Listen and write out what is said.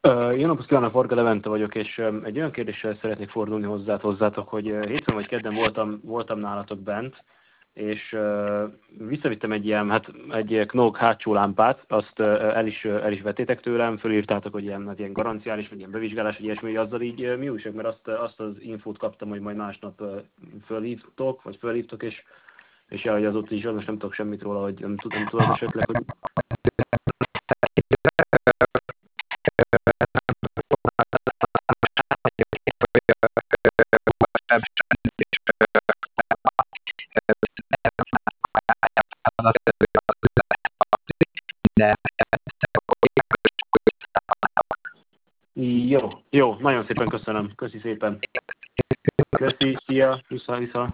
Jó napot kívánok, Varga Levente vagyok, és egy olyan kérdéssel szeretnék fordulni hozzátok, hogy hétfőn vagy kedden voltam nálatok bent, és visszavittem egy Knog hátsó lámpát, azt el is vettétek tőlem, fölírtátok, hogy ilyen garanciális, vagy ilyen bevizsgálás, vagy ilyesmi, hogy azzal így mi újság, mert azt az infót kaptam, hogy majd másnap fölhívtok, és hogy azóta is most nem tudok semmit róla, hogy nem tudod esetleg, hogy... Jó, nagyon szépen köszönöm. Köszi szépen. Köszi, szia, vissza.